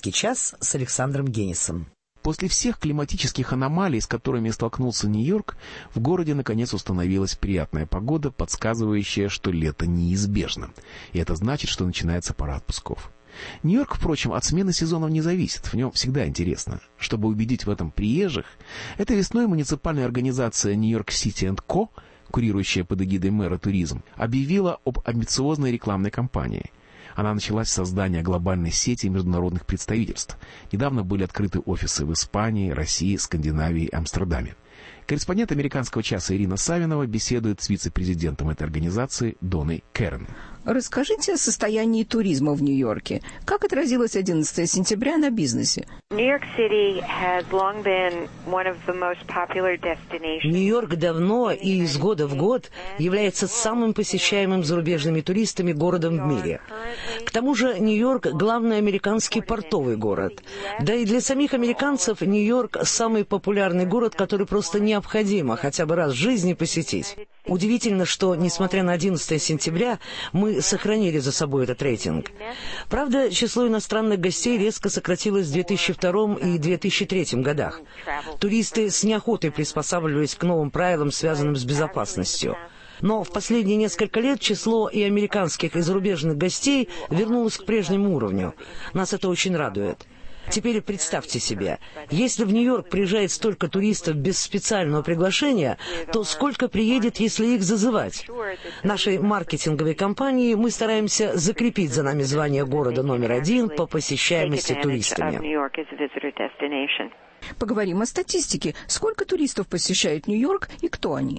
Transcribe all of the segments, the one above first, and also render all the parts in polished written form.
«Американский час» с Александром Генисом. После всех климатических аномалий, с которыми столкнулся Нью-Йорк, в городе наконец установилась приятная погода, подсказывающая, что лето неизбежно. И это значит, что начинается пора отпусков. Нью-Йорк, впрочем, от смены сезонов не зависит, в нем всегда интересно. Чтобы убедить в этом приезжих, этой весной муниципальная организация Нью-Йорк Сити энд Ко, курирующая под эгидой мэра туризм, объявила об амбициозной рекламной кампании. Она началась с создания глобальной сети международных представительств. Недавно были открыты офисы в Испании, России, Скандинавии и Амстердаме. Корреспондент «Американского часа» Ирина Савинова беседует с вице-президентом этой организации Доной Керн. Расскажите о состоянии туризма в Нью-Йорке. Как отразилось 11 сентября на бизнесе? Нью-Йорк давно и из года в год является самым посещаемым зарубежными туристами городом в мире. К тому же Нью-Йорк – главный американский портовый город. Да и для самих американцев Нью-Йорк – самый популярный город, который просто необходимо хотя бы раз в жизни посетить. Удивительно, что, несмотря на 11 сентября, мы сохранили за собой этот рейтинг. Правда, число иностранных гостей резко сократилось в 2002 и 2003 годах. Туристы с неохотой приспосабливались к новым правилам, связанным с безопасностью. Но в последние несколько лет число и американских, и зарубежных гостей вернулось к прежнему уровню. Нас это очень радует. Теперь представьте себе, если в Нью-Йорк приезжает столько туристов без специального приглашения, то сколько приедет, если их зазывать? Нашей маркетинговой компании мы стараемся закрепить за нами звание города номер 1 по посещаемости туристами. Поговорим о статистике. Сколько туристов посещает Нью-Йорк и кто они?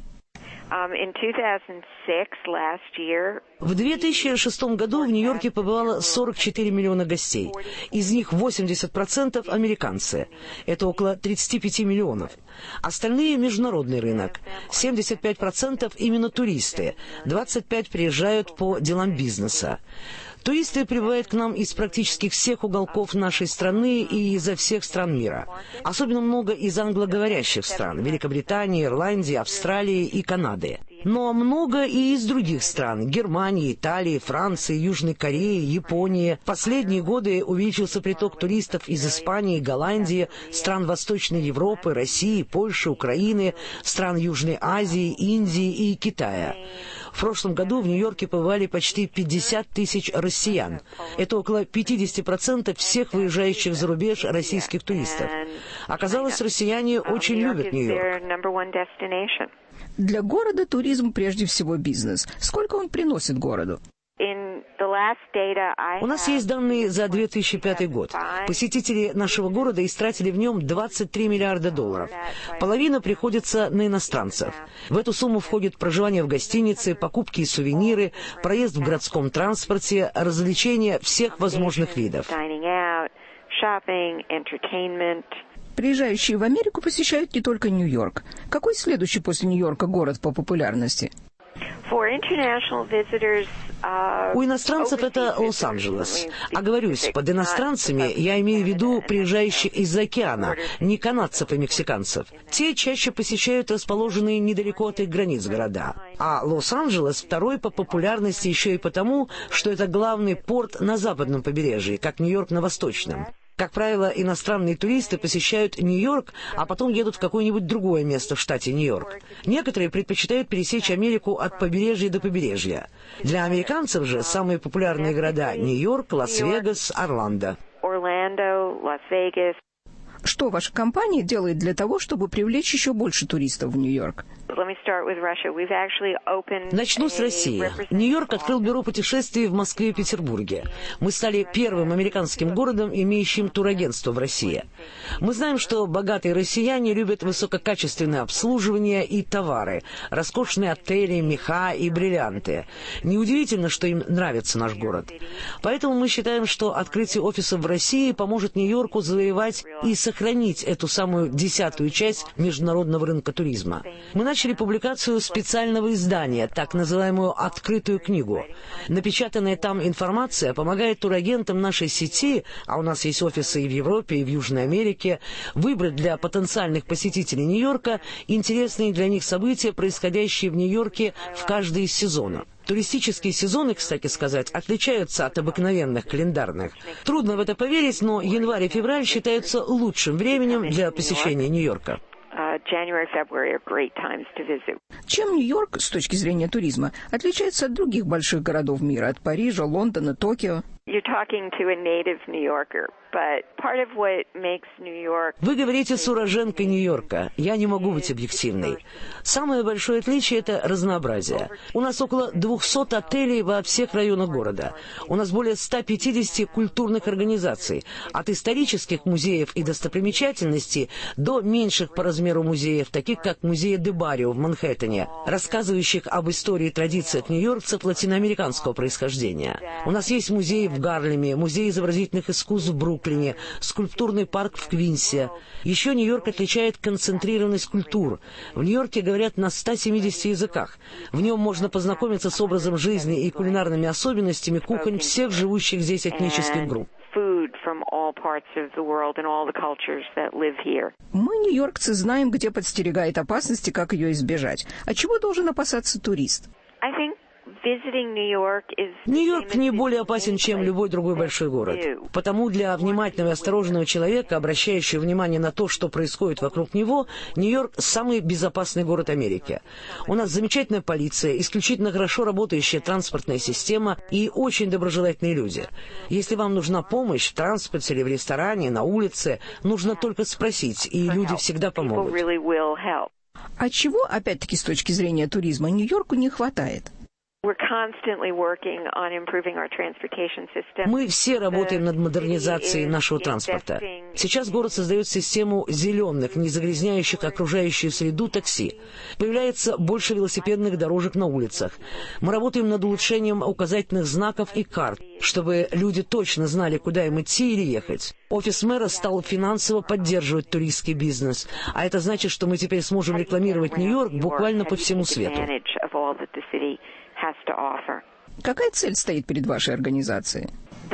В 2006 году в Нью-Йорке побывало 44 миллиона гостей. Из них 80% американцы. Это около 35 миллионов. Остальные – международный рынок. 75% именно туристы. 25% приезжают по делам бизнеса. Туристы прибывают к нам из практически всех уголков нашей страны и изо всех стран мира. Особенно много из англоговорящих стран – Великобритании, Ирландии, Австралии и Канады. Но много и из других стран – Германии, Италии, Франции, Южной Кореи, Японии. В последние годы увеличился приток туристов из Испании, Голландии, стран Восточной Европы, России, Польши, Украины, стран Южной Азии, Индии и Китая. В прошлом году в Нью-Йорке побывали почти 50 тысяч россиян. Это около 50% всех выезжающих за рубеж российских туристов. Оказалось, россияне очень любят Нью-Йорк. Для города туризм прежде всего бизнес. Сколько он приносит городу? У нас есть данные за 2005 год. Посетители нашего города истратили в нем 23 миллиарда долларов. Половина приходится на иностранцев. В эту сумму входит проживание в гостинице, покупки и сувениры, проезд в городском транспорте, развлечения всех возможных видов. Приезжающие в Америку посещают не только Нью-Йорк. Какой следующий после Нью-Йорка город по популярности? У иностранцев это Лос-Анджелес. Оговорюсь, под иностранцами я имею в виду приезжающих из-за океана, не канадцев и мексиканцев. Те чаще посещают расположенные недалеко от их границ города. А Лос-Анджелес второй по популярности еще и потому, что это главный порт на западном побережье, как Нью-Йорк на восточном. Как правило, иностранные туристы посещают Нью-Йорк, а потом едут в какое-нибудь другое место в штате Нью-Йорк. Некоторые предпочитают пересечь Америку от побережья до побережья. Для американцев же самые популярные города – Нью-Йорк, Лас-Вегас, Орландо. Что ваша компания делает для того, чтобы привлечь еще больше туристов в Нью-Йорк? Начну с России. Нью-Йорк открыл бюро путешествий в Москве и Петербурге. Мы стали первым американским городом, имеющим турагентство в России. Мы знаем, что богатые россияне любят высококачественное обслуживание и товары, роскошные отели, меха и бриллианты. Неудивительно, что им нравится наш город. Поэтому мы считаем, что открытие офисов в России поможет Нью-Йорку завоевать и сохранить эту самую 10-ю часть международного рынка туризма. Мы начали начали публикацию специального издания, так называемую «открытую книгу». Напечатанная там информация помогает турагентам нашей сети, а у нас есть офисы и в Европе, и в Южной Америке, выбрать для потенциальных посетителей Нью-Йорка интересные для них события, происходящие в Нью-Йорке в каждый из сезонов. Туристические сезоны, кстати сказать, отличаются от обыкновенных календарных. Трудно в это поверить, но январь и февраль считаются лучшим временем для посещения Нью-Йорка. Чем Нью-Йорк, с точки зрения туризма, отличается от других больших городов мира, от Парижа, Лондона, Токио? Вы говорите с уроженкой Нью-Йорка. Я не могу быть объективной. Самое большое отличие – это разнообразие. У нас около 200 отелей во всех районах города. У нас более 150 культурных организаций. От исторических музеев и достопримечательностей до меньших по размеру музеев, таких как музей де Баррио в Манхэттене, рассказывающих об истории и традициях нью-йоркцев латиноамериканского происхождения. У нас есть музей в Гарлеме, музей изобразительных искусств в Бруклине, скульптурный парк в Квинсе. Еще Нью-Йорк отличает концентрированность культур. В Нью-Йорке говорят на 170 языках. В нем можно познакомиться с образом жизни и кулинарными особенностями кухонь всех живущих здесь этнических групп. Мы, нью-йоркцы, знаем, где подстерегает опасность и как ее избежать. А чего должен опасаться турист? Нью-Йорк не более опасен, чем любой другой большой город. Потому для внимательного и осторожного человека, обращающего внимание на то, что происходит вокруг него, Нью-Йорк – самый безопасный город Америки. У нас замечательная полиция, исключительно хорошо работающая транспортная система и очень доброжелательные люди. Если вам нужна помощь в транспорте или в ресторане, на улице, нужно только спросить, и люди всегда помогут. А чего, опять-таки, с точки зрения туризма, Нью-Йорку не хватает? Мы все работаем над модернизацией нашего транспорта. Сейчас город создает систему зеленых, не загрязняющих окружающую среду такси. Появляется больше велосипедных дорожек на улицах. Мы работаем над улучшением указательных знаков и карт, чтобы люди точно знали, куда им идти или ехать. Офис мэра стал финансово поддерживать туристский бизнес, а это значит, что мы теперь сможем рекламировать Нью-Йорк буквально по всему свету. Какая цель стоит перед вашей организацией?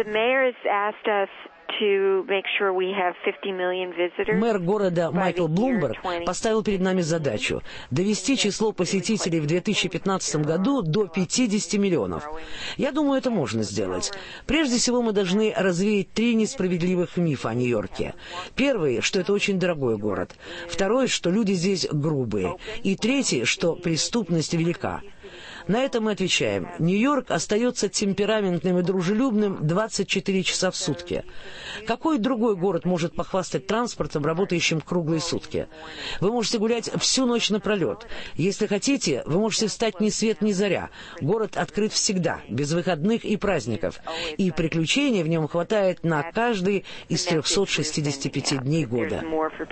Мэр города Майкл Блумберг поставил перед нами задачу довести число посетителей в 2015 году до 50 миллионов. Я думаю, это можно сделать. Прежде всего, мы должны развеять 3 несправедливых мифа о Нью-Йорке. Первый, что это очень дорогой город. Второй, что люди здесь грубые. И третий, что преступность велика. На это мы отвечаем. Нью-Йорк остается темпераментным и дружелюбным 24 часа в сутки. Какой другой город может похвастать транспортом, работающим круглые сутки? Вы можете гулять всю ночь напролет. Если хотите, вы можете встать ни свет ни заря. Город открыт всегда, без выходных и праздников. И приключений в нем хватает на каждый из 365 дней года.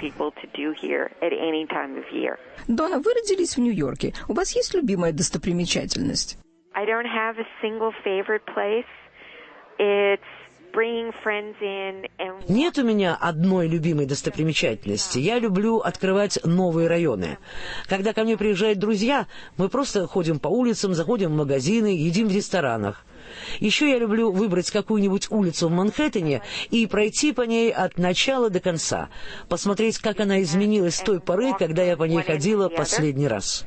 Дона, вы родились в Нью-Йорке. У вас есть любимая достопримечательность? Нет у меня одной любимой достопримечательности. Я люблю открывать новые районы. Когда ко мне приезжают друзья, мы просто ходим по улицам, заходим в магазины, едим в ресторанах. Еще я люблю выбрать какую-нибудь улицу в Манхэттене и пройти по ней от начала до конца, посмотреть, как она изменилась с той поры, когда я по ней ходила последний раз.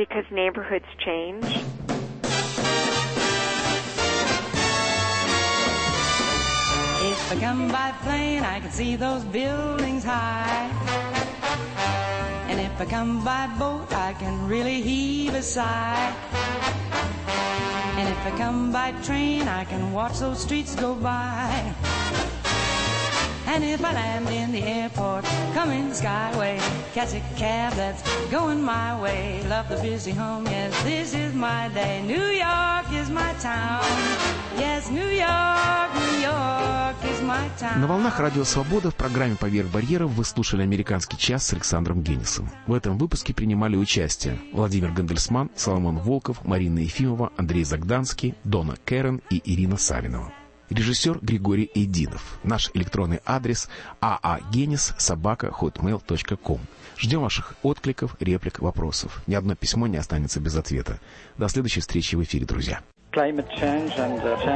If I come by plane, I can see those buildings high. And if I come by boat, I can really heave a sigh. And if I come by train, I can watch those streets go by. And if I land in the airport, come in the Skyway, catch a cab that's going my way. Love the busy home, yes, this is my day. New York is my town. Yes, New York, New York is my town. На волнах Радио Свобода в программе «Поверх барьеров» вы слушали «Американский час» с Александром Генисом. В этом выпуске принимали участие Владимир Гандельсман, Соломон Волков, Марина Ефимова, Андрей Загданский, Дона Керен и Ирина Савинова. Режиссер Григорий Эйдинов. Наш электронный адрес aagenis@hotmail.com. Ждем ваших откликов, реплик, вопросов. Ни одно письмо не останется без ответа. До следующей встречи в эфире, друзья.